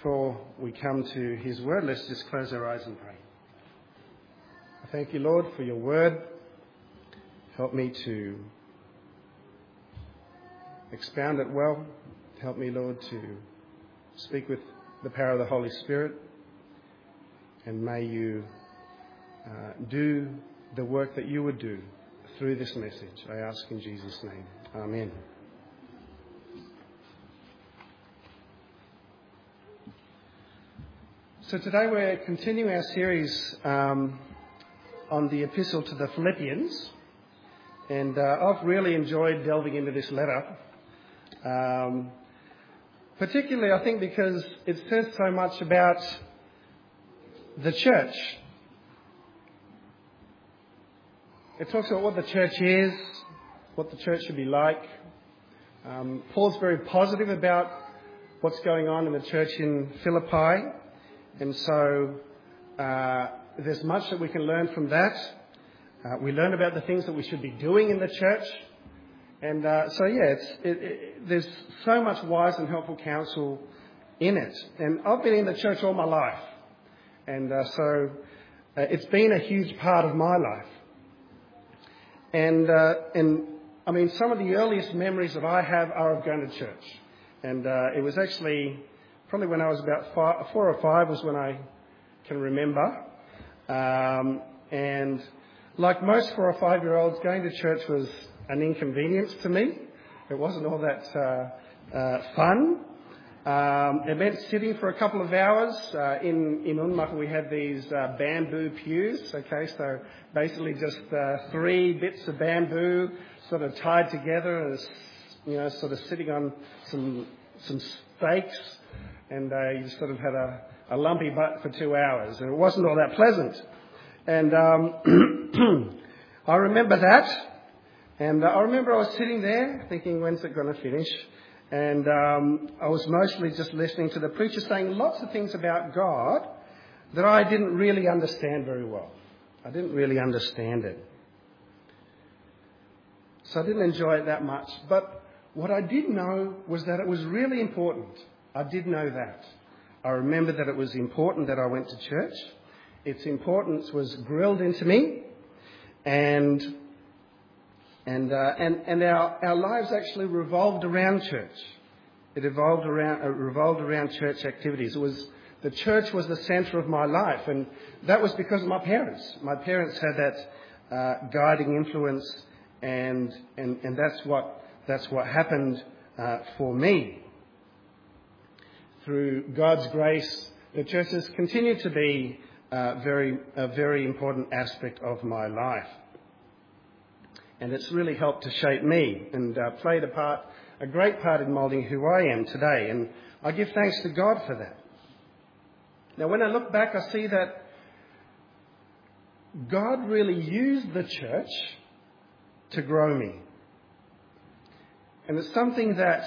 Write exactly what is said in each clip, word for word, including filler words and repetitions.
before we come to his word, let's just close our eyes and pray. I thank you, Lord, for your word. Help me to expound it well. Help me, Lord, to speak with the power of the Holy Spirit. And may you uh, do the work that you would do through this message. I ask in Jesus' name. Amen. So today we're continuing our series um, on the epistle to the Philippians. And uh, I've really enjoyed delving into this letter. Um, particularly, I think, because it says so much about the church. It talks about what the church is, what the church should be like. Um, Paul's very positive about what's going on in the church in Philippi. And so uh, there's much that we can learn from that. Uh, we learn about the things that we should be doing in the church. And uh, so, yeah, it's, it, it, there's so much wise and helpful counsel in it. And I've been in the church all my life. And uh, so uh, it's been a huge part of my life. And, uh, and I mean, some of the earliest memories that I have are of going to church. And uh, it was actually probably when I was about five, four or five was when I can remember. Um, and like most four or five-year-olds, going to church was an inconvenience to me. It wasn't all that uh, uh, fun. Um, it meant sitting for a couple of hours. Uh, in in Unmuck we had these uh, bamboo pews. Okay, so basically just uh, three bits of bamboo sort of tied together, and you know, sort of sitting on some some stakes, and uh, you sort of had a, a lumpy butt for two hours, and it wasn't all that pleasant. And um, I remember that. And uh, I remember I was sitting there thinking, when's it going to finish? And um, I was mostly just listening to the preacher saying lots of things about God that I didn't really understand very well. I didn't really understand it. So I didn't enjoy it that much. But what I did know was that it was really important. I did know that. I remember that it was important that I went to church. Its importance was drilled into me. And... And, uh, and, and our, our lives actually revolved around church. It evolved around, uh, revolved around church activities. It was, the church was the centre of my life. And that was because of my parents. My parents had that, uh, guiding influence. And, and, and that's what, that's what happened, uh, for me. Through God's grace, the church has continued to be, uh, very, a very important aspect of my life. And it's really helped to shape me and uh, played a part, a great part in moulding who I am today. And I give thanks to God for that. Now, when I look back, I see that God really used the church to grow me. And it's something that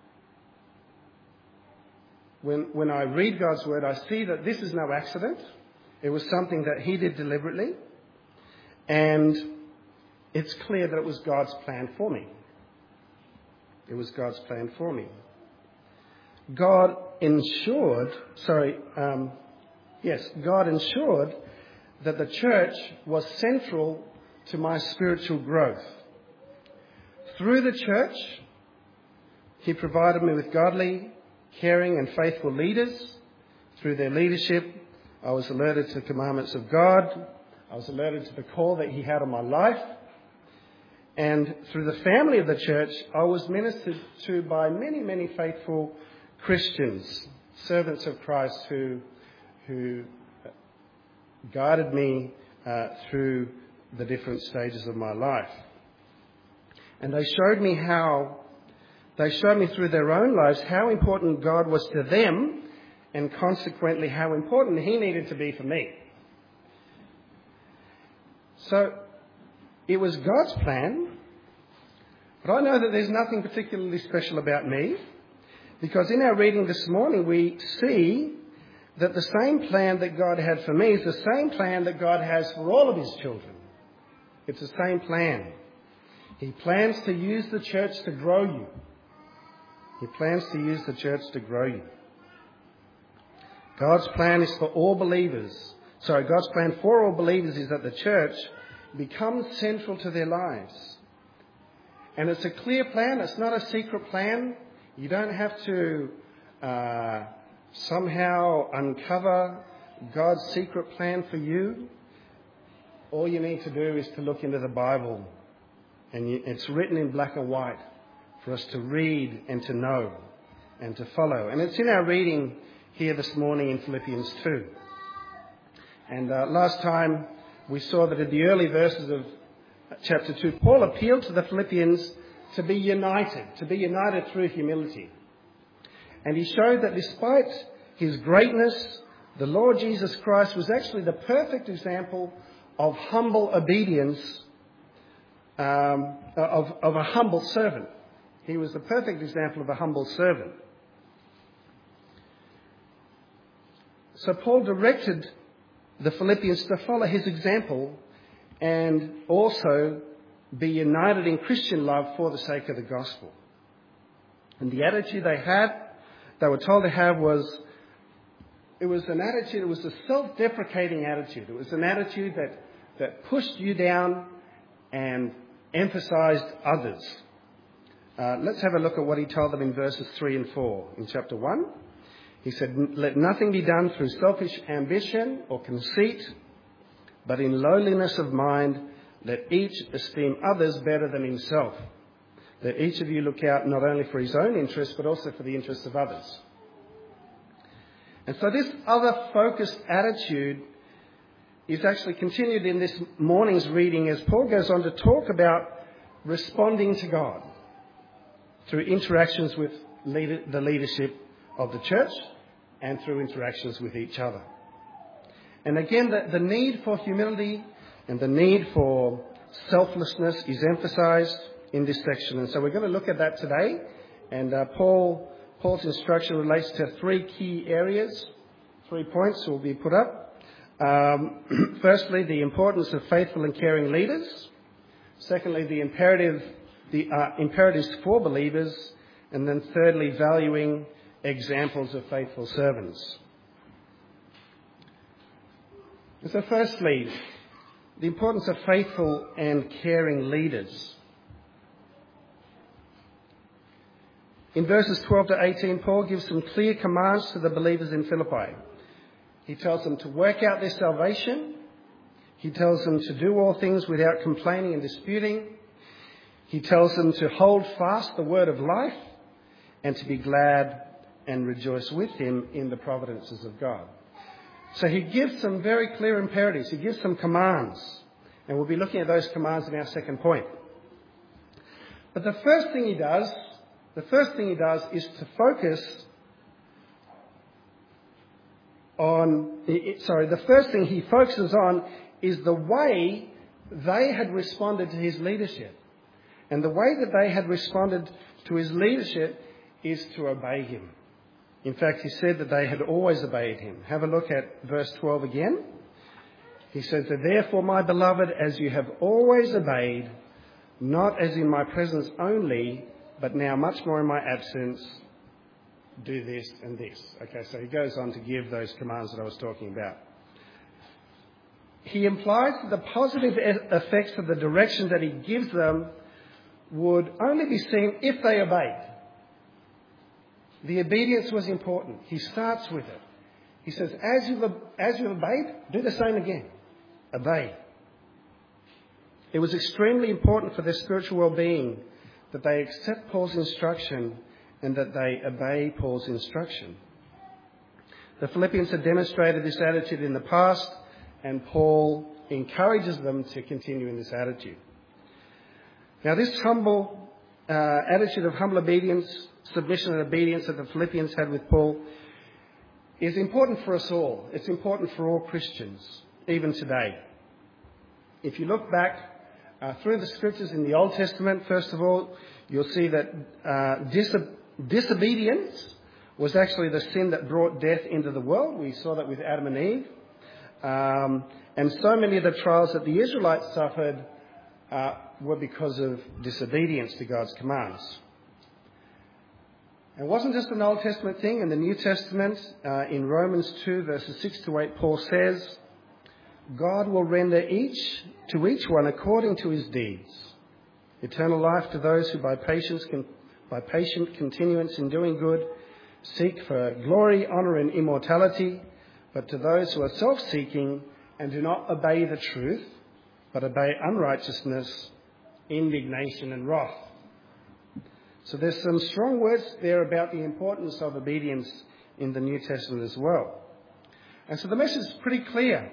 when, when I read God's word, I see that this is no accident. It was something that he did deliberately. And it's clear that it was God's plan for me. It was God's plan for me. God ensured, sorry, um, yes, God ensured that the church was central to my spiritual growth. Through the church, he provided me with godly, caring and faithful leaders. Through their leadership, I was alerted to the commandments of God. I was alerted to the call that he had on my life. And through the family of the church, I was ministered to by many, many faithful Christians, servants of Christ who, who guided me uh, through the different stages of my life. And they showed me how, they showed me through their own lives how important God was to them and consequently how important he needed to be for me. So, it was God's plan, but I know that there's nothing particularly special about me, because in our reading this morning we see that the same plan that God had for me is the same plan that God has for all of his children. It's the same plan. He plans to use the church to grow you. He plans to use the church to grow you. God's plan is for all believers. Sorry, God's plan for all believers is that the church becomes central to their lives. And it's a clear plan. It's not a secret plan. You don't have to uh, somehow uncover God's secret plan for you. All you need to do is to look into the Bible. And you, it's written in black and white for us to read and to know and to follow. And it's in our reading here this morning in Philippians two. And uh, last time we saw that in the early verses of chapter two, Paul appealed to the Philippians to be united, to be united through humility. And he showed that despite his greatness, the Lord Jesus Christ was actually the perfect example of humble obedience, um, of, of a humble servant. He was the perfect example of a humble servant. So Paul directed the Philippians to follow his example and also be united in Christian love for the sake of the gospel. And the attitude they had, they were told to have was, it was an attitude, it was a self-deprecating attitude. It was an attitude that, that pushed you down and emphasized others. Uh, let's have a look at what he told them in verses three and four in chapter one. He said, "Let nothing be done through selfish ambition or conceit, but in lowliness of mind, let each esteem others better than himself. Let each of you look out not only for his own interests, but also for the interests of others." And so this other-focused attitude is actually continued in this morning's reading as Paul goes on to talk about responding to God through interactions with leader, the leadership of the church and through interactions with each other. And again, the, the need for humility and the need for selflessness is emphasized in this section. And so we're going to look at that today. And uh, Paul, Paul's instruction relates to three key areas. Three points will be put up. Um, firstly, the importance of faithful and caring leaders. Secondly, the imperative, the uh, imperatives for believers. And then thirdly, valuing examples of faithful servants. And so firstly, the importance of faithful and caring leaders. In verses twelve to eighteen, Paul gives some clear commands to the believers in Philippi. He tells them to work out their salvation. He tells them to do all things without complaining and disputing. He tells them to hold fast the word of life and to be glad and rejoice with him in the providences of God. So he gives some very clear imperatives. He gives some commands. And we'll be looking at those commands in our second point. But the first thing he does, the first thing he does is to focus on, sorry, the first thing he focuses on is the way they had responded to his leadership. And the way that they had responded to his leadership is to obey him. In fact, he said that they had always obeyed him. Have a look at verse twelve again. He says that, "Therefore, my beloved, as you have always obeyed, not as in my presence only, but now much more in my absence, do this and this." Okay, so he goes on to give those commands that I was talking about. He implies that the positive effects of the direction that he gives them would only be seen if they obeyed. The obedience was important. He starts with it. He says, as you've, as you've obeyed, do the same again. Obey. It was extremely important for their spiritual well-being that they accept Paul's instruction and that they obey Paul's instruction. The Philippians had demonstrated this attitude in the past, and Paul encourages them to continue in this attitude. Now, this humble uh, attitude of humble obedience, submission and obedience that the Philippians had with Paul is important for us all. It's important for all Christians, even today. If you look back uh, through the scriptures in the Old Testament, first of all, you'll see that uh, dis- disobedience was actually the sin that brought death into the world. We saw that with Adam and Eve. Um, and so many of the trials that the Israelites suffered uh, were because of disobedience to God's commands. It wasn't just an Old Testament thing. In the New Testament, uh, in Romans two, verses six to eight, Paul says, God will render each to each one according to his deeds. Eternal life to those who by patience, can, by patient continuance in doing good, seek for glory, honour and immortality, but to those who are self-seeking and do not obey the truth, but obey unrighteousness, indignation and wrath. So there's some strong words there about the importance of obedience in the New Testament as well. And so the message is pretty clear.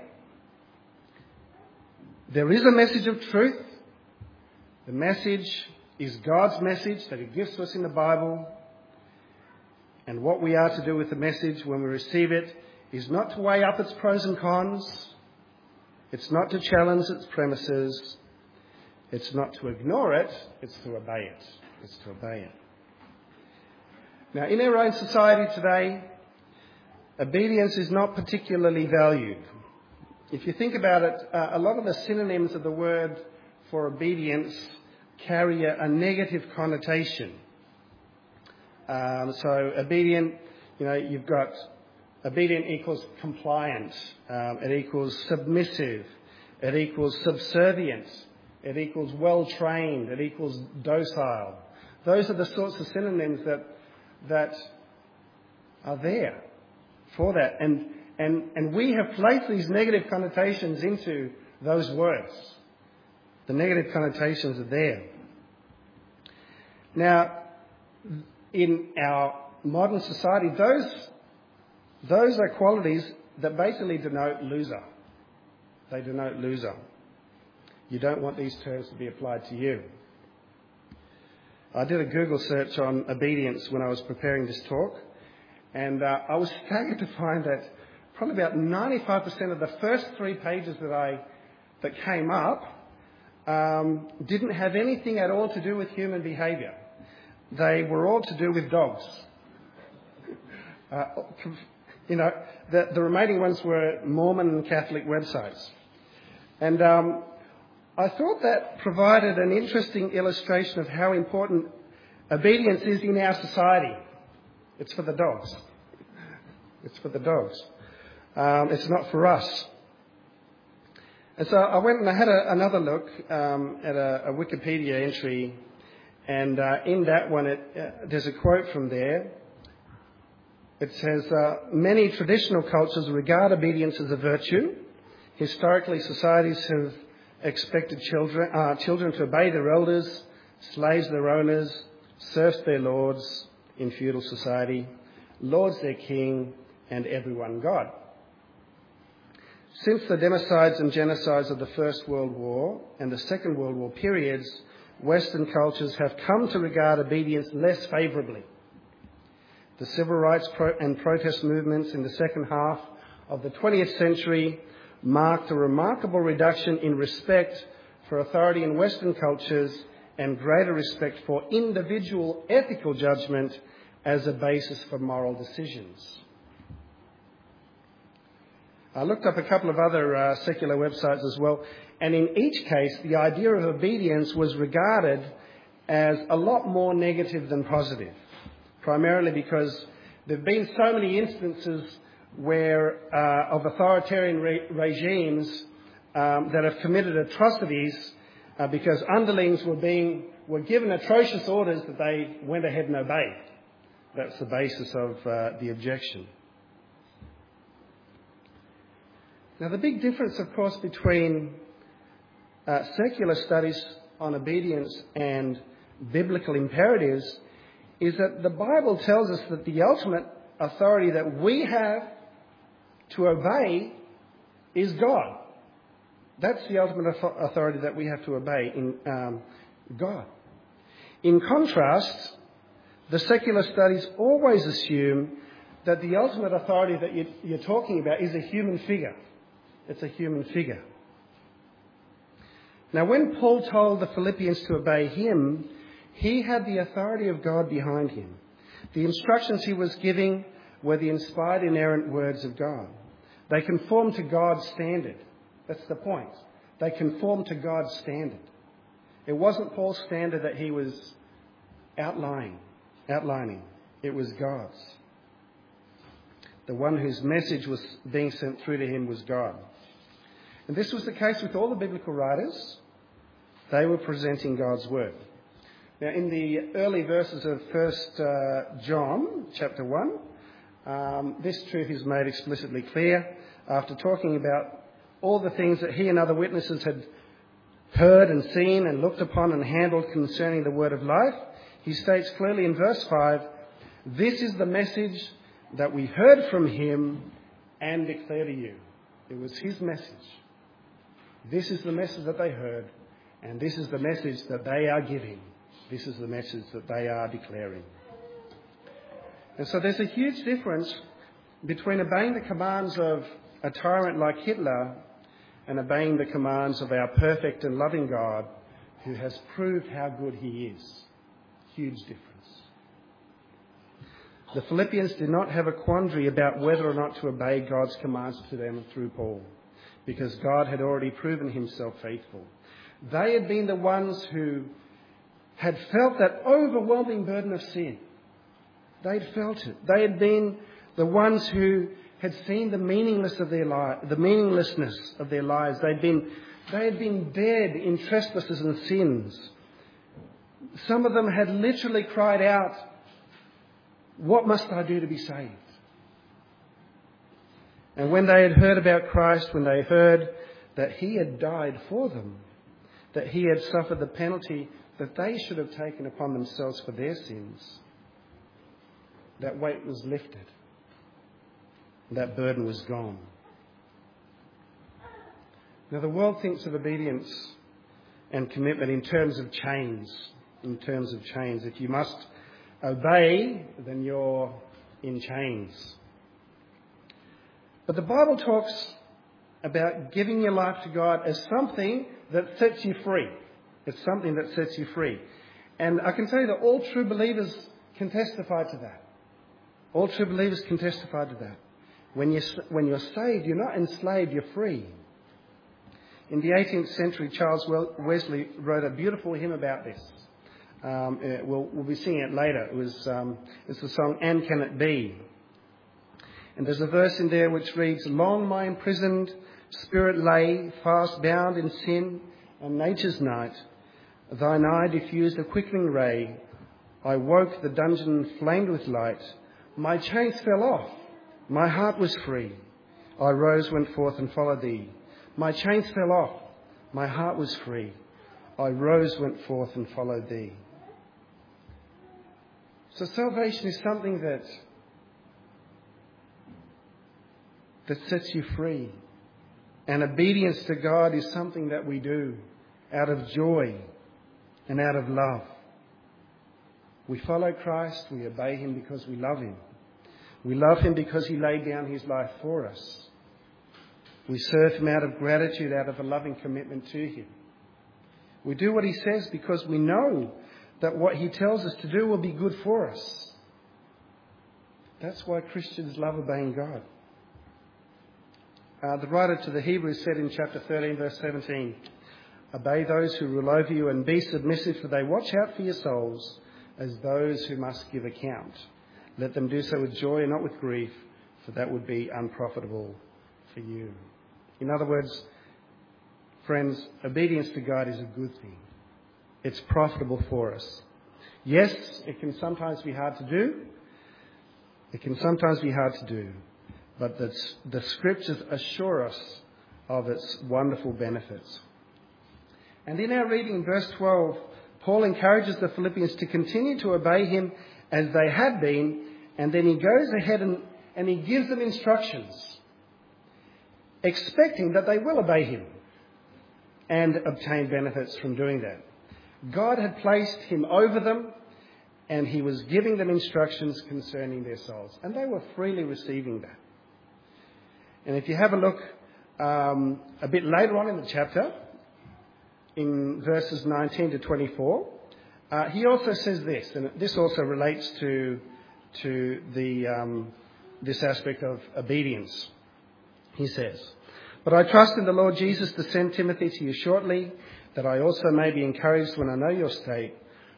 There is a message of truth. The message is God's message that he gives to us in the Bible. And what we are to do with the message when we receive it is not to weigh up its pros and cons. It's not to challenge its premises. It's not to ignore it. It's to obey it. It's to obey it. Now, in our own society today, obedience is not particularly valued. If you think about it, uh, a lot of the synonyms of the word for obedience carry a, a negative connotation. Um, so obedient, you know, you've got obedient equals compliant. Um, it equals submissive. It equals subservient. It equals well-trained. It equals docile. Those are the sorts of synonyms that that are there for that. And and and we have placed these negative connotations into those words. The negative connotations are there. Now, in our modern society, those those are qualities that basically denote loser. They denote loser. You don't want these terms to be applied to you. I did a Google search on obedience when I was preparing this talk, and uh, I was staggered to find that probably about ninety-five percent of the first three pages that I that came up um, didn't have anything at all to do with human behaviour. They were all to do with dogs. Uh, you know, the, the remaining ones were Mormon and Catholic websites. And um, I thought that provided an interesting illustration of how important obedience is in our society. It's for the dogs. It's for the dogs. Um, it's not for us. And so I went and I had a, another look um, at a, a Wikipedia entry, and uh, in that one it, uh, there's a quote from there. It says, uh, many traditional cultures regard obedience as a virtue. Historically, societies have expected children, uh, children to obey their elders, slaves their owners, serfs their lords in feudal society, lords their king, and everyone God. Since the democides and genocides of the First World War and the Second World War periods, Western cultures have come to regard obedience less favourably. The civil rights pro- and protest movements in the second half of the twentieth century marked a remarkable reduction in respect for authority in Western cultures and greater respect for individual ethical judgment as a basis for moral decisions. I looked up a couple of other uh, secular websites as well, and in each case the idea of obedience was regarded as a lot more negative than positive, primarily because there have been so many instances where uh, of authoritarian re- regimes um, that have committed atrocities uh, because underlings were being were given atrocious orders that they went ahead and obeyed. That's the basis of uh, the objection. Now, the big difference, of course, between uh, secular studies on obedience and biblical imperatives is that the Bible tells us that the ultimate authority that we have to obey is God. That's the ultimate authority that we have to obey in um, God. In contrast, the secular studies always assume that the ultimate authority that you, you're talking about is a human figure. It's a human figure. Now, when Paul told the Philippians to obey him, he had the authority of God behind him. The instructions he was giving were the inspired, inerrant words of God. They conform to God's standard. That's the point. They conform to God's standard. It wasn't Paul's standard that he was outlining. outlining. It was God's. The one whose message was being sent through to him was God. And this was the case with all the biblical writers. They were presenting God's word. Now, in the early verses of First uh, John, chapter one, um, this truth is made explicitly clear after talking about all the things that he and other witnesses had heard and seen and looked upon and handled concerning the word of life. He states clearly in verse five, "This is the message that we heard from him and declare to you." It was his message. This is the message that they heard, and this is the message that they are giving. This is the message that they are declaring. And so there's a huge difference between obeying the commands of a tyrant like Hitler and obeying the commands of our perfect and loving God, who has proved how good he is. Huge difference. The Philippians did not have a quandary about whether or not to obey God's commands to them through Paul, because God had already proven himself faithful. They had been the ones who had felt that overwhelming burden of sin. They'd felt it. They had been the ones who had seen the meaningless of their li- the meaninglessness of their lives. They'd been, they had been dead in trespasses and sins. Some of them had literally cried out, "What must I do to be saved?" And when they had heard about Christ, when they heard that he had died for them, that he had suffered the penalty that they should have taken upon themselves for their sins, that weight was lifted. That burden was gone. Now, the world thinks of obedience and commitment in terms of chains. In terms of chains. If you must obey, then you're in chains. But the Bible talks about giving your life to God as something that sets you free. It's something that sets you free. And I can tell you that all true believers can testify to that. All true believers can testify to that. When you're, when you're saved, you're not enslaved, you're free. In the eighteenth century, Charles Wesley wrote a beautiful hymn about this. Um, we'll, we'll be singing it later. It was um, it's the song, "And Can It Be?" And there's a verse in there which reads, "Long my imprisoned spirit lay, fast bound in sin and nature's night. Thine eye diffused a quickening ray. I woke, the dungeon flamed with light. My chains fell off, my heart was free. I rose, went forth and followed thee. My chains fell off, my heart was free. I rose, went forth and followed thee." So salvation is something that that sets you free. And obedience to God is something that we do out of joy and out of love. We follow Christ, we obey him because we love him. We love him because he laid down his life for us. We serve him out of gratitude, out of a loving commitment to him. We do what he says because we know that what he tells us to do will be good for us. That's why Christians love obeying God. Uh, the writer to the Hebrews said in chapter thirteen, verse seventeen, "Obey those who rule over you and be submissive, for they watch out for your souls as those who must give account. Let them do so with joy and not with grief, for that would be unprofitable for you." In other words, friends, obedience to God is a good thing. It's profitable for us. Yes, it can sometimes be hard to do. It can sometimes be hard to do. But the, the scriptures assure us of its wonderful benefits. And in our reading in verse twelve, Paul encourages the Philippians to continue to obey him as they had been, and then he goes ahead and, and he gives them instructions, expecting that they will obey him and obtain benefits from doing that. God had placed him over them, and he was giving them instructions concerning their souls, and they were freely receiving that. And if you have a look um, a bit later on in the chapter, in verses nineteen to twenty-four, uh, he also says this, and this also relates to to the um, this aspect of obedience. He says, "But I trust in the Lord Jesus to send Timothy to you shortly, that I also may be encouraged when I know your state.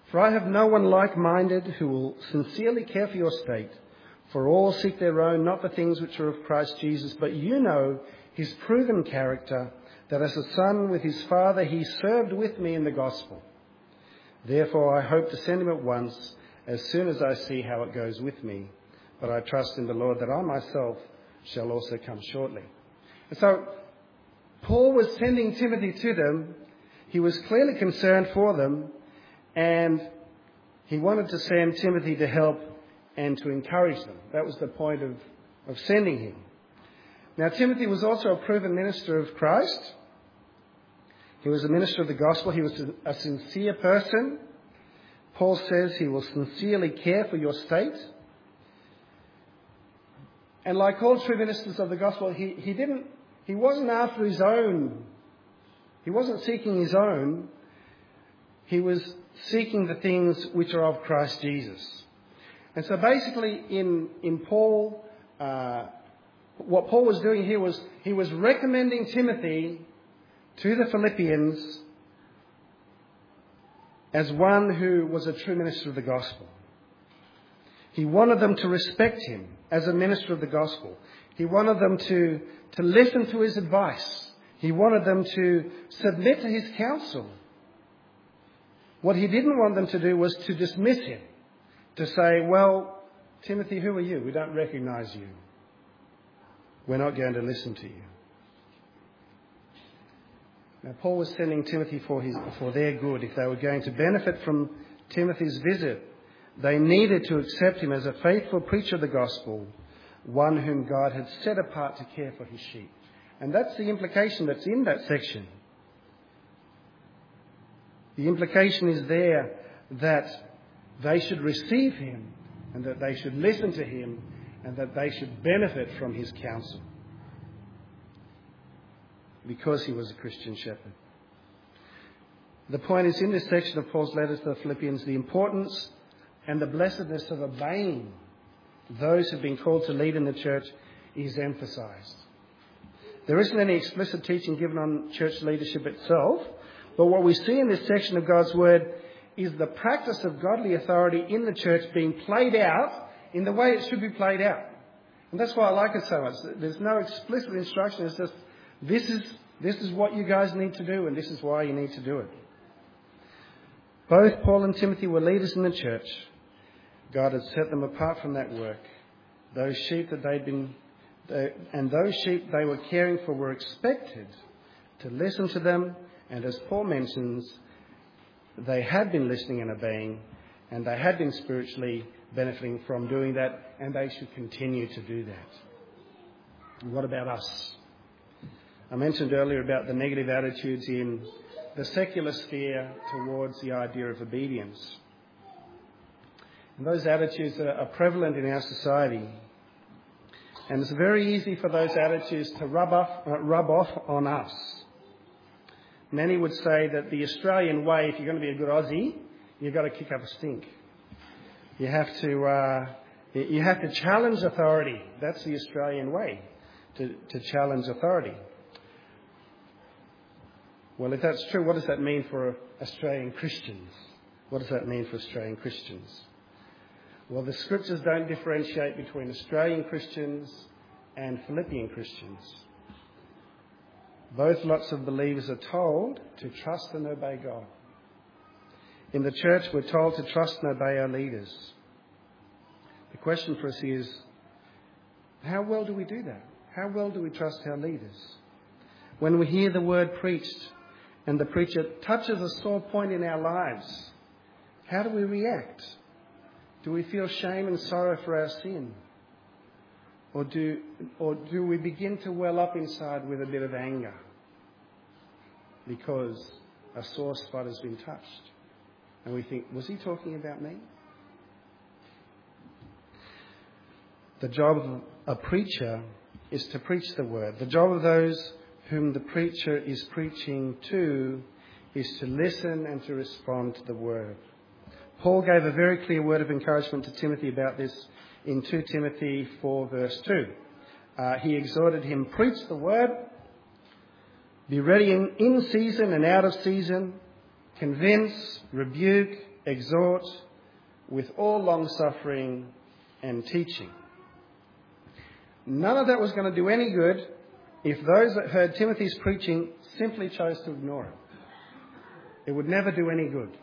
For I have no one like-minded who will sincerely care for your state. For all seek their own, not the things which are of Christ Jesus. But you know his proven character, that as a son with his father he served with me in the gospel. Therefore I hope to send him at once, as soon as I see how it goes with me. But I trust in the Lord that I myself shall also come shortly. And so Paul was sending Timothy to them. He was clearly concerned for them, and he wanted to send Timothy to help and to encourage them. That was the point of, of sending him. Now, Timothy was also a proven minister of Christ. He was a minister of the gospel. He was a sincere person. Paul says he will sincerely care for your state. And like all true ministers of the gospel, he, he didn't, he wasn't after his own. He wasn't seeking his own. He was seeking the things which are of Christ Jesus. And so basically in, in Paul, uh, what Paul was doing here was he was recommending Timothy to the Philippians as one who was a true minister of the gospel. He wanted them to respect him as a minister of the gospel. He wanted them to, to listen to his advice. He wanted them to submit to his counsel. What he didn't want them to do was to dismiss him, to say, well, Timothy, who are you? We don't recognise you. We're not going to listen to you. Now, Paul was sending Timothy for, his, for their good. If they were going to benefit from Timothy's visit, they needed to accept him as a faithful preacher of the gospel, one whom God had set apart to care for his sheep. And that's the implication that's in that section. The implication is there that they should receive him and that they should listen to him and that they should benefit from his counsel because he was a Christian shepherd. The point is, in this section of Paul's letters to the Philippians, the importance and the blessedness of obeying those who've been called to lead in the church is emphasised. There isn't any explicit teaching given on church leadership itself, but what we see in this section of God's Word is the practice of godly authority in the church being played out in the way it should be played out. And that's why I like it so much. There's no explicit instruction. It's just, this is, this is what you guys need to do, and this is why you need to do it. Both Paul and Timothy were leaders in the church. God had set them apart from that work. Those sheep that they'd been, they, and those sheep they were caring for were expected to listen to them. And as Paul mentions, they had been listening and obeying, and they had been spiritually benefiting from doing that, and they should continue to do that. And what about us? I mentioned earlier about the negative attitudes in the secular sphere towards the idea of obedience. And those attitudes are, are prevalent in our society. And it's very easy for those attitudes to rub off, uh, rub off on us. Many would say that the Australian way, if you're going to be a good Aussie, you've got to kick up a stink. You have to, uh, you have to challenge authority. That's the Australian way, to, to challenge authority. Well, if that's true, what does that mean for Australian Christians? What does that mean for Australian Christians? Well, the scriptures don't differentiate between Australian Christians and Philippian Christians. Both lots of believers are told to trust and obey God. In the church, we're told to trust and obey our leaders. The question for us is, how well do we do that? How well do we trust our leaders? When we hear the word preached and the preacher touches a sore point in our lives, how do we react? Do we feel shame and sorrow for our sin? Or do, or do we begin to well up inside with a bit of anger because a sore spot has been touched? And we think, was he talking about me? The job of a preacher is to preach the word. The job of those whom the preacher is preaching to is to listen and to respond to the word. Paul gave a very clear word of encouragement to Timothy about this in Second Timothy four verse two. Uh, he exhorted him, preach the word, be ready in, in season and out of season, convince, rebuke, exhort with all long-suffering and teaching. None of that was going to do any good if those that heard Timothy's preaching simply chose to ignore it. It would never do any good.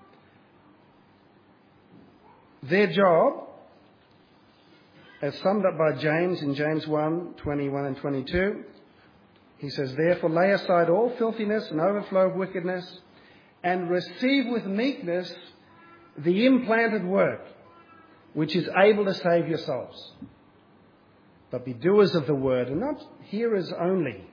Their job, as summed up by James in James one, twenty-one and twenty-two, he says, "Therefore lay aside all filthiness and overflow of wickedness, and receive with meekness the implanted word, which is able to save your souls. But be doers of the word, and not hearers only."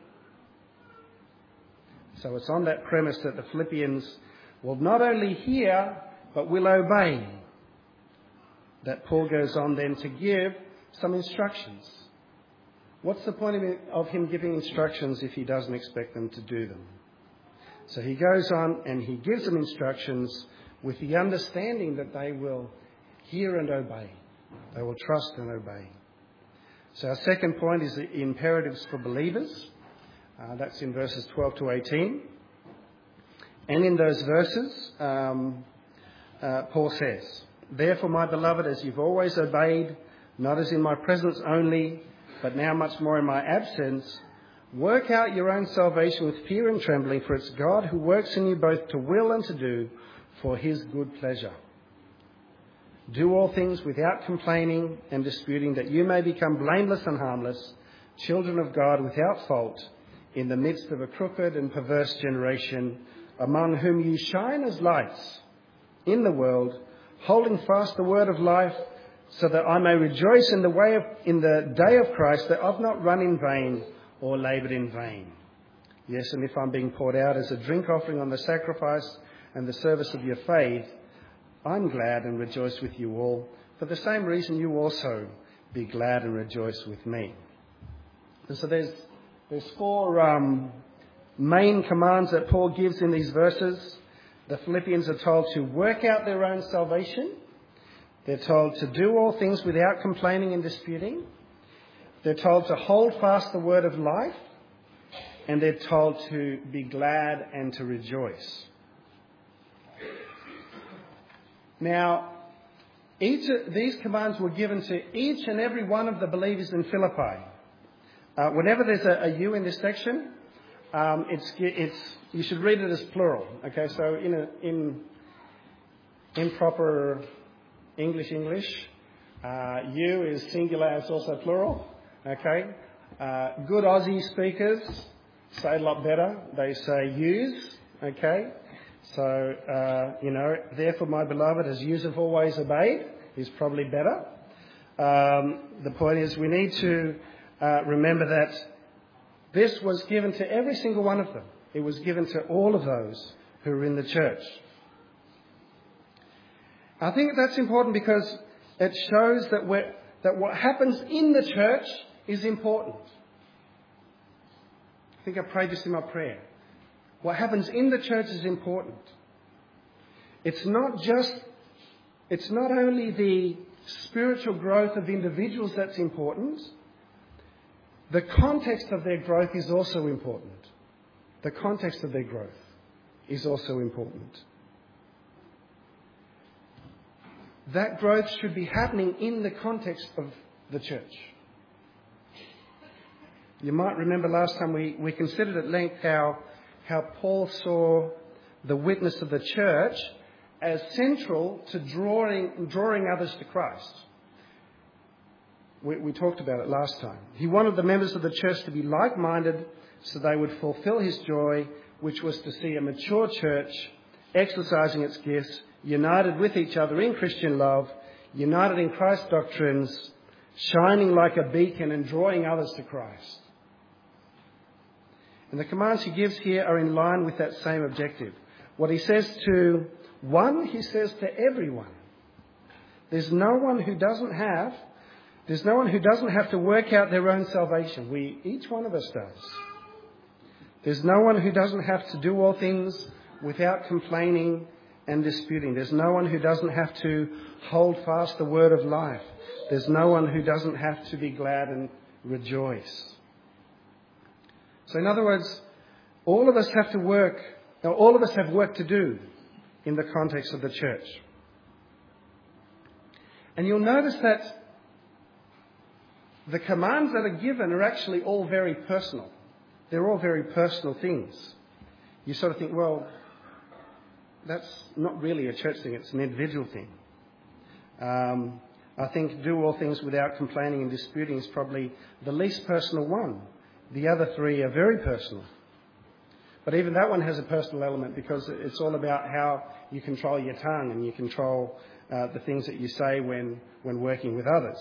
So it's on that premise that the Philippians will not only hear, but will obey, that Paul goes on then to give some instructions. What's the point of, it, of him giving instructions if he doesn't expect them to do them? So he goes on and he gives them instructions with the understanding that they will hear and obey. They will trust and obey. So our second point is the imperatives for believers. Uh, that's in verses twelve to eighteen. And in those verses, um, uh, Paul says, "Therefore, my beloved, as you've always obeyed, not as in my presence only, but now much more in my absence, work out your own salvation with fear and trembling, for it's God who works in you both to will and to do for his good pleasure. Do all things without complaining and disputing, that you may become blameless and harmless, children of God without fault, in the midst of a crooked and perverse generation, among whom you shine as lights in the world, holding fast the word of life, so that I may rejoice in the way of, in the day of Christ, that I've not run in vain or laboured in vain. Yes, and if I'm being poured out as a drink offering on the sacrifice and the service of your faith, I'm glad and rejoice with you all. For the same reason, you also be glad and rejoice with me." And so there's there's four um, main commands that Paul gives in these verses. The Philippians are told to work out their own salvation. They're told to do all things without complaining and disputing. They're told to hold fast the word of life. And they're told to be glad and to rejoice. Now, each of these commands were given to each and every one of the believers in Philippi. Uh, whenever there's a, a you in this section, um, it's it's you should read it as plural. Okay, so in a, in in proper English English, uh, you is singular, it's also plural. Okay, uh, good Aussie speakers say a lot better. They say yous. Okay. So, uh, you know, therefore, my beloved, as yous have always obeyed, is probably better. Um, the point is we need to uh, remember that this was given to every single one of them. It was given to all of those who are in the church. I think that's important because it shows that we're, that what happens in the church is important. I think I prayed this in my prayer. What happens in the church is important. It's not just, it's not only the spiritual growth of individuals that's important. The context of their growth is also important. The context of their growth is also important. That growth should be happening in the context of the church. You might remember last time we, we considered at length how how Paul saw the witness of the church as central to drawing, drawing others to Christ. We, we talked about it last time. He wanted the members of the church to be like-minded so they would fulfill his joy, which was to see a mature church exercising its gifts, united with each other in Christian love, united in Christ's doctrines, shining like a beacon and drawing others to Christ. And the commands he gives here are in line with that same objective. What he says to one, he says to everyone. There's no one who doesn't have, there's no one who doesn't have to work out their own salvation. We, each one of us does. There's no one who doesn't have to do all things without complaining and disputing. There's no one who doesn't have to hold fast the word of life. There's no one who doesn't have to be glad and rejoice. So in other words, all of us have to work, or all of us have work to do in the context of the church. And you'll notice that the commands that are given are actually all very personal. They're all very personal things. You sort of think, well, that's not really a church thing, it's an individual thing. Um, I think do all things without complaining and disputing is probably the least personal one. The other three are very personal. But even that one has a personal element because it's all about how you control your tongue and you control uh, the things that you say when, when working with others.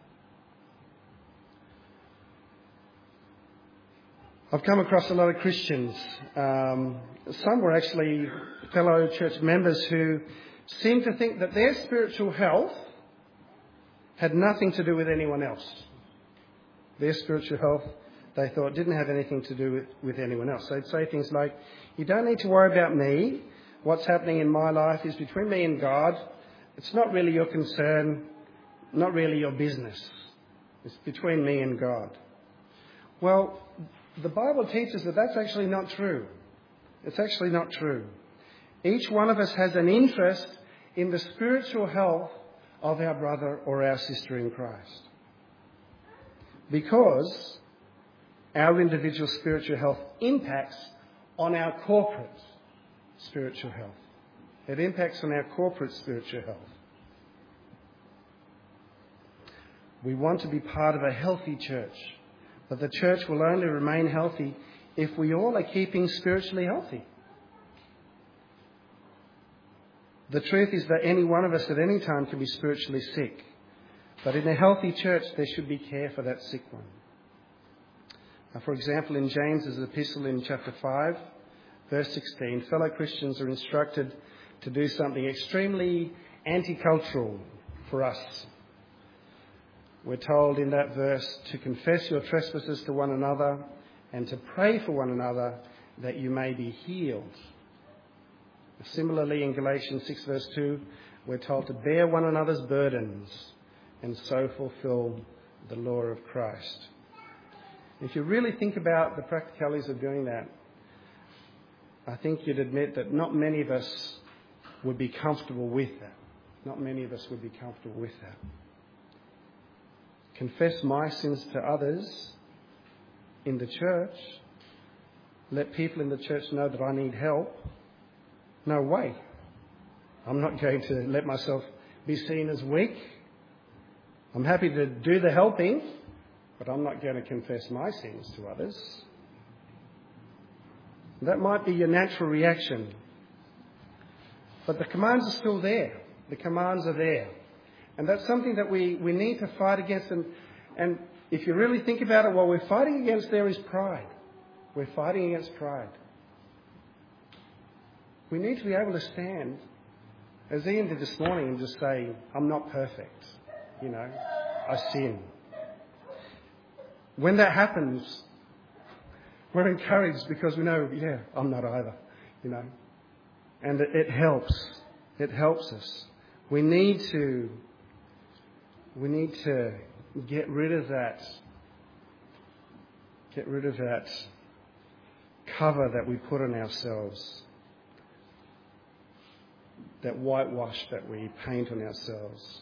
I've come across a lot of Christians. Um, some were actually fellow church members who seemed to think that their spiritual health had nothing to do with anyone else. Their spiritual health, they thought, didn't have anything to do with, with anyone else. They'd say things like, you don't need to worry about me. What's happening in my life is between me and God. It's not really your concern, not really your business. It's between me and God. Well, the Bible teaches that that's actually not true. It's actually not true. Each one of us has an interest in the spiritual health of our brother or our sister in Christ. Because our individual spiritual health impacts on our corporate spiritual health. It impacts on our corporate spiritual health. We want to be part of a healthy church, but the church will only remain healthy if we all are keeping spiritually healthy. The truth is that any one of us at any time can be spiritually sick. But in a healthy church, there should be care for that sick one. Now, for example, in James's epistle in chapter five, verse sixteen, fellow Christians are instructed to do something extremely anti-cultural for us. We're told in that verse to confess your trespasses to one another and to pray for one another that you may be healed. Similarly, in Galatians six verse two, we're told to bear one another's burdens and so fulfill the law of Christ. If you really think about the practicalities of doing that, I think you'd admit that not many of us would be comfortable with that. Not many of us would be comfortable with that. Confess my sins to others in the church. Let people in the church know that I need help. No way. I'm not going to let myself be seen as weak. I'm happy to do the helping, but I'm not going to confess my sins to others. That might be your natural reaction. But the commands are still there. The commands are there. And that's something that we, we need to fight against. And, and if you really think about it, what we're fighting against there is pride. We're fighting against pride. We need to be able to stand, as Ian did this morning, and just say, I'm not perfect. You know, I sin. When that happens, we're encouraged because we know, yeah, I'm not either. You know, and it, it helps. It helps us. We need to, we need to get rid of that, get rid of that cover that we put on ourselves, that whitewash that we paint on ourselves.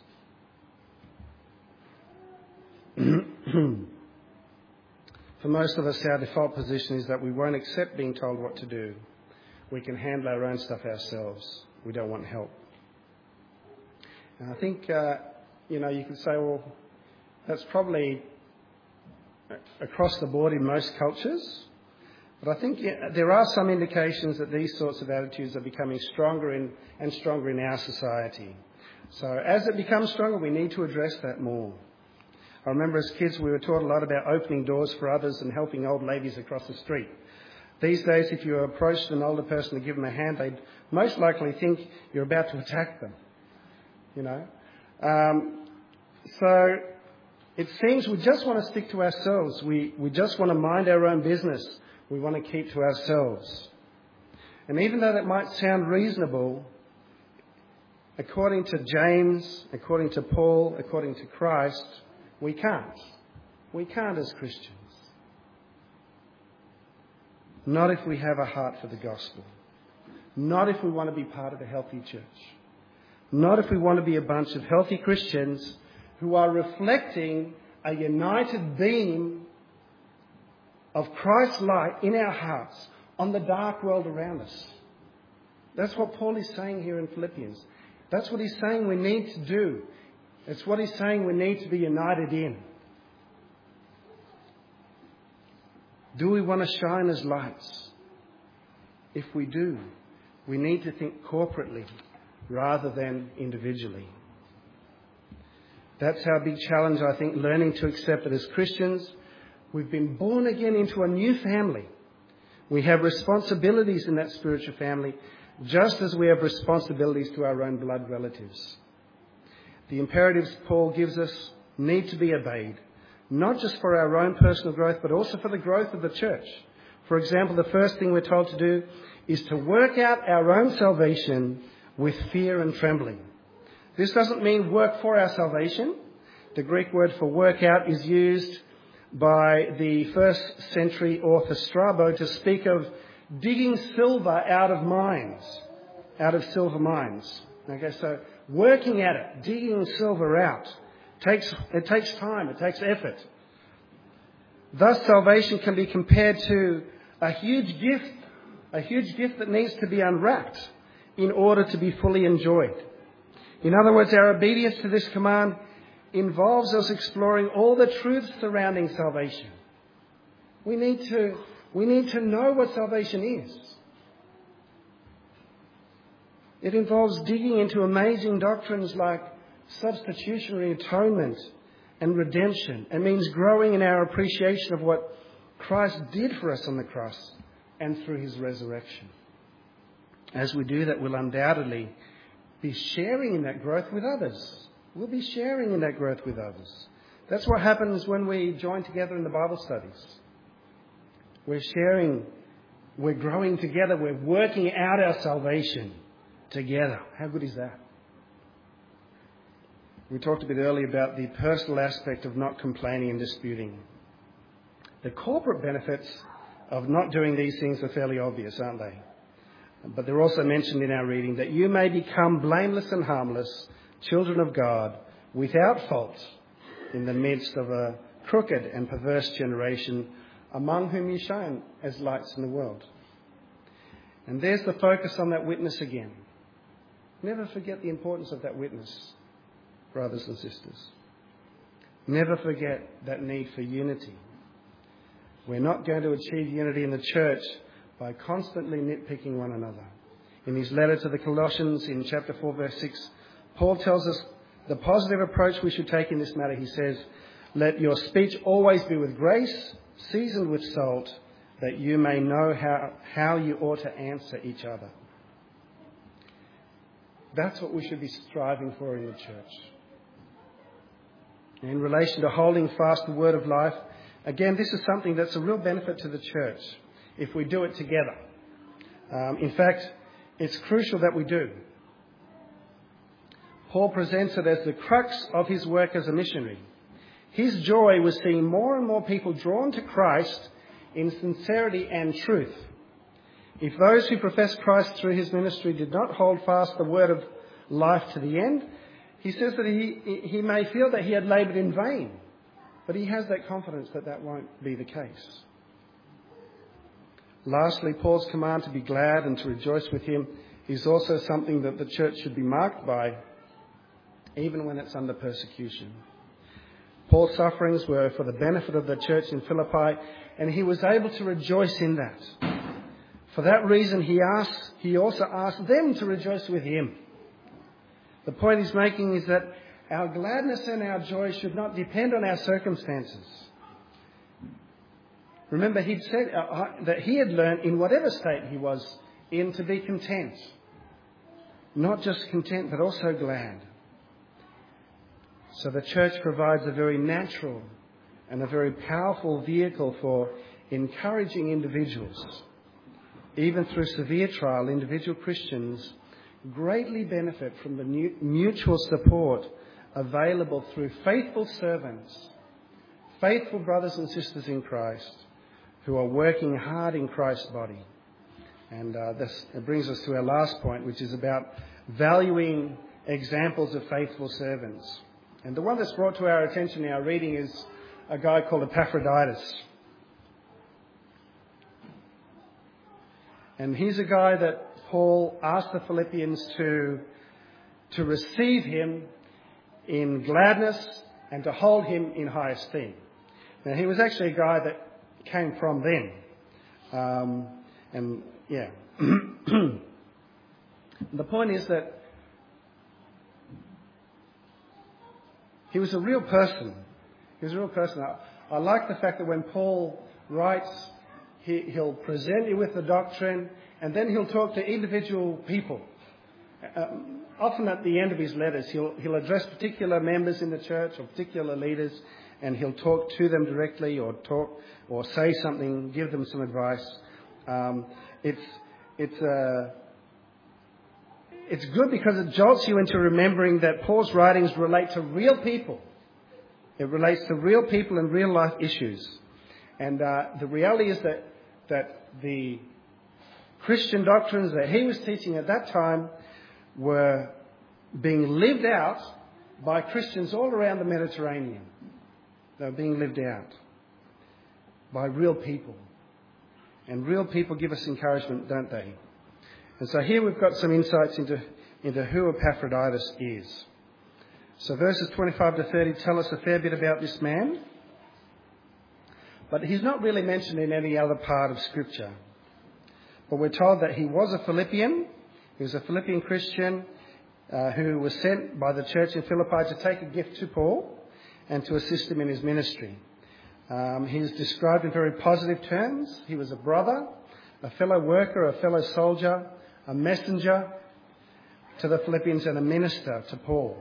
For most of us, our default position is that we won't accept being told what to do. We can handle our own stuff ourselves. We don't want help. And I think, uh, you know, you could say, well, that's probably across the board in most cultures. But I think yeah, there are some indications that these sorts of attitudes are becoming stronger in, and stronger in our society. So as it becomes stronger, we need to address that more. I remember as kids we were taught a lot about opening doors for others and helping old ladies across the street. These days, if you approached an older person to give them a hand, they'd most likely think you're about to attack them. You know? Um, so it seems we just want to stick to ourselves. We, we just want to mind our own business. We want to keep to ourselves. And even though that might sound reasonable, according to James, according to Paul, according to Christ, we can't. We can't as Christians. Not if we have a heart for the gospel. Not if we want to be part of a healthy church. Not if we want to be a bunch of healthy Christians who are reflecting a united beam of Christ's light in our hearts on the dark world around us. That's what Paul is saying here in Philippians. That's what he's saying we need to do. It's what he's saying we need to be united in. Do we want to shine as lights? If we do, we need to think corporately rather than individually. That's our big challenge, I think, learning to accept that as Christians, we've been born again into a new family. We have responsibilities in that spiritual family, just as we have responsibilities to our own blood relatives. The imperatives Paul gives us need to be obeyed, not just for our own personal growth, but also for the growth of the church. For example, the first thing we're told to do is to work out our own salvation with fear and trembling. This doesn't mean work for our salvation. The Greek word for work out is used by the first century author Strabo to speak of digging silver out of mines, out of silver mines. Okay, so working at it, digging silver out, takes it takes time, it takes effort. Thus, salvation can be compared to a huge gift, a huge gift that needs to be unwrapped in order to be fully enjoyed. In other words, our obedience to this command involves us exploring all the truths surrounding salvation. We need to, we need to know what salvation is. It involves digging into amazing doctrines like substitutionary atonement and redemption. It means growing in our appreciation of what Christ did for us on the cross and through his resurrection. As we do that, we'll undoubtedly be sharing in that growth with others. We'll be sharing in that growth with others. That's what happens when we join together in the Bible studies. We're sharing, we're growing together, we're working out our salvation together. How good is that? We talked a bit earlier about the personal aspect of not complaining and disputing. The corporate benefits of not doing these things are fairly obvious, aren't they? But they're also mentioned in our reading, that you may become blameless and harmless, children of God, without fault, in the midst of a crooked and perverse generation, among whom you shine as lights in the world. And there's the focus on that witness again. Never forget the importance of that witness, brothers and sisters. Never forget that need for unity. We're not going to achieve unity in the church by constantly nitpicking one another. In his letter to the Colossians in chapter four, verse six, Paul tells us the positive approach we should take in this matter. He says, "Let your speech always be with grace, seasoned with salt, that you may know how, how you ought to answer each other." That's what we should be striving for in the church. In relation to holding fast the word of life, again, this is something that's a real benefit to the church if we do it together. Um, in fact, it's crucial that we do. Paul presents it as the crux of his work as a missionary. His joy was seeing more and more people drawn to Christ in sincerity and truth. If those who profess Christ through his ministry did not hold fast the word of life to the end, he says that he, he may feel that he had laboured in vain. But he has that confidence that that won't be the case. Lastly, Paul's command to be glad and to rejoice with him is also something that the church should be marked by, even when it's under persecution. Paul's sufferings were for the benefit of the church in Philippi, and he was able to rejoice in that. For that reason, he asked, he also asked them to rejoice with him. The point he's making is that our gladness and our joy should not depend on our circumstances. Remember, he'd said uh, that he had learned in whatever state he was in to be content. Not just content, but also glad. So the church provides a very natural and a very powerful vehicle for encouraging individuals. Even through severe trial, individual Christians greatly benefit from the mutual support available through faithful servants, faithful brothers and sisters in Christ, who are working hard in Christ's body. And uh, this it brings us to our last point, which is about valuing examples of faithful servants. And the one that's brought to our attention in our reading is a guy called Epaphroditus. And he's a guy that Paul asked the Philippians to, to receive him in gladness and to hold him in high esteem. Now, he was actually a guy that came from them. Um, and, yeah. The point is that he was a real person. He was a real person. I, I like the fact that when Paul writes, he, he'll present you with the doctrine, and then he'll talk to individual people. Um, often at the end of his letters, he'll, he'll address particular members in the church or particular leaders, and he'll talk to them directly or talk or say something, give them some advice. Um, it's it's uh, it's good because it jolts you into remembering that Paul's writings relate to real people. It relates to real people and real life issues. And uh, the reality is that that the Christian doctrines that he was teaching at that time were being lived out by Christians all around the Mediterranean. They were being lived out by real people. And real people give us encouragement, don't they? And so here we've got some insights into, into who Epaphroditus is. So verses twenty-five to thirty tell us a fair bit about this man. But he's not really mentioned in any other part of Scripture. But we're told that he was a Philippian. He was a Philippian Christian uh, who was sent by the church in Philippi to take a gift to Paul and to assist him in his ministry. Um, he is described in very positive terms. He was a brother, a fellow worker, a fellow soldier, a messenger to the Philippians and a minister to Paul.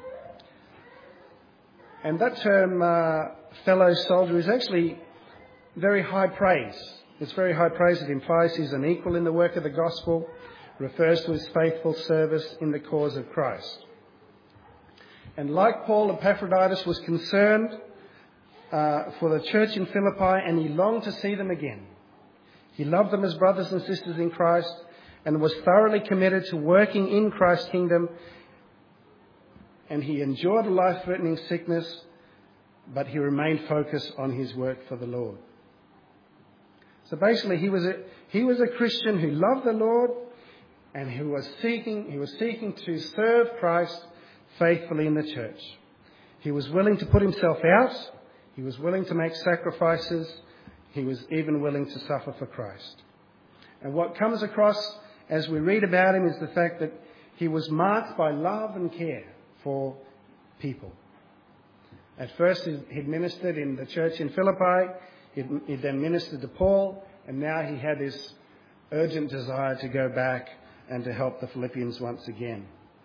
And that term, uh, fellow soldier, is actually very high praise. It's very high praise. It implies he's an equal in the work of the gospel, refers to his faithful service in the cause of Christ. And like Paul, Epaphroditus was concerned uh, for the church in Philippi, and he longed to see them again. He loved them as brothers and sisters in Christ and was thoroughly committed to working in Christ's kingdom. And he endured a life-threatening sickness, but he remained focused on his work for the Lord. So basically, he was a, he was a Christian who loved the Lord and who was seeking, he was seeking to serve Christ faithfully in the church. He was willing to put himself out. He was willing to make sacrifices. He was even willing to suffer for Christ. And what comes across as we read about him is the fact that he was marked by love and care for people. At first, he'd ministered in the church in Philippi. He then ministered to Paul, and now he had this urgent desire to go back and to help the Philippians once again.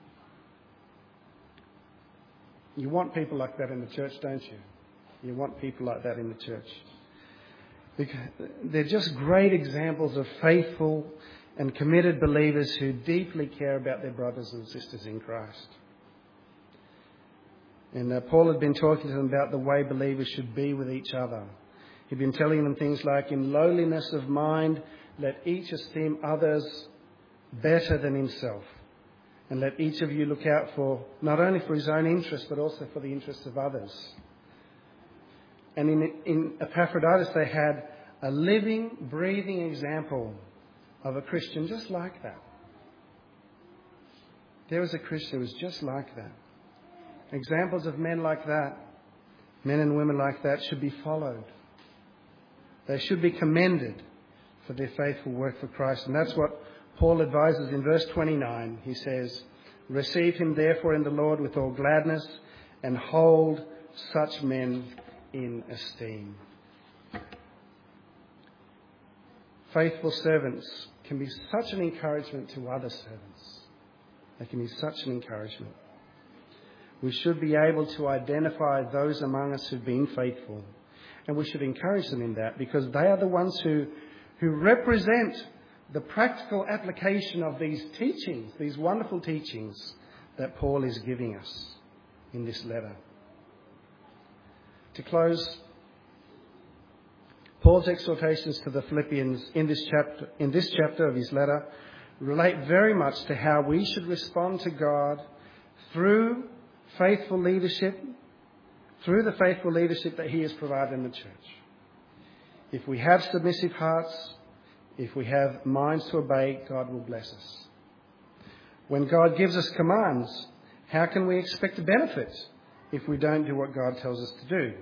You want people like that in the church, don't you? You want people like that in the church. Because they're just great examples of faithful and committed believers who deeply care about their brothers and sisters in Christ. And uh, Paul had been talking to them about the way believers should be with each other. He'd been telling them things like, in lowliness of mind, let each esteem others better than himself. And let each of you look out for, not only for his own interests, but also for the interests of others. And in, in Epaphroditus, they had a living, breathing example of a Christian just like that. There was a Christian who was just like that. Examples of men like that, men and women like that, should be followed. They should be commended for their faithful work for Christ. And that's what Paul advises in verse twenty-nine. He says, receive him therefore in the Lord with all gladness and hold such men in esteem. Faithful servants can be such an encouragement to other servants. They can be such an encouragement. We should be able to identify those among us who've been faithful. And we should encourage them in that, because they are the ones who, who represent the practical application of these teachings, these wonderful teachings that Paul is giving us in this letter. To close, Paul's exhortations to the Philippians in this chapter, in this chapter of his letter relate very much to how we should respond to God through faithful leadership, through the faithful leadership that he has provided in the church. If we have submissive hearts, if we have minds to obey, God will bless us. When God gives us commands, how can we expect a benefit if we don't do what God tells us to do?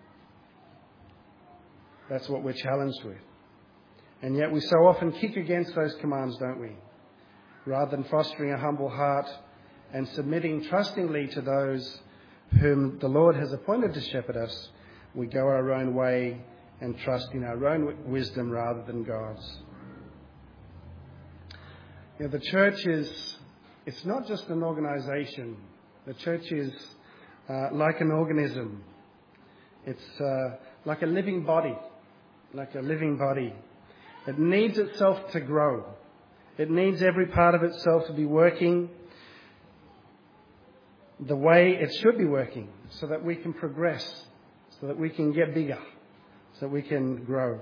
That's what we're challenged with. And yet we so often kick against those commands, don't we? Rather than fostering a humble heart and submitting trustingly to those whom the Lord has appointed to shepherd us, we go our own way and trust in our own wisdom rather than God's. You know, the church is, it's not just an organisation. The church is uh, like an organism. It's uh, like a living body, like a living body. It needs itself to grow. It needs every part of itself to be working the way it should be working so that we can progress, so that we can get bigger, so that we can grow.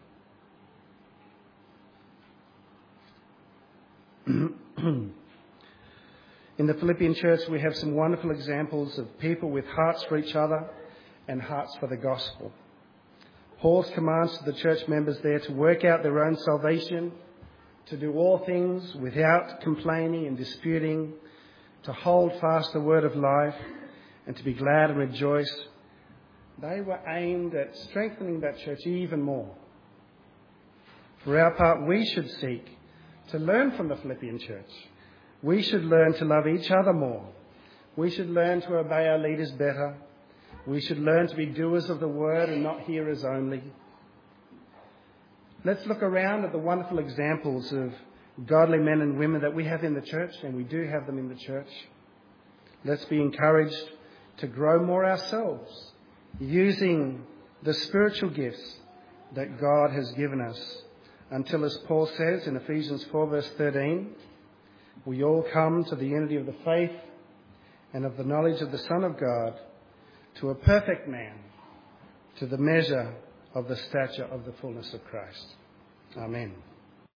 In the Philippian church, we have some wonderful examples of people with hearts for each other and hearts for the gospel. Paul's commands to the church members there to work out their own salvation, to do all things without complaining and disputing, to hold fast the word of life, and to be glad and rejoice. They were aimed at strengthening that church even more. For our part, we should seek to learn from the Philippian church. We should learn to love each other more. We should learn to obey our leaders better. We should learn to be doers of the word and not hearers only. Let's look around at the wonderful examples of godly men and women that we have in the church, and we do have them in the church. Let's be encouraged to grow more ourselves, using the spiritual gifts that God has given us, until, as Paul says in Ephesians four verse thirteen, we all come to the unity of the faith and of the knowledge of the Son of God, to a perfect man, to the measure of the stature of the fullness of Christ. Amen.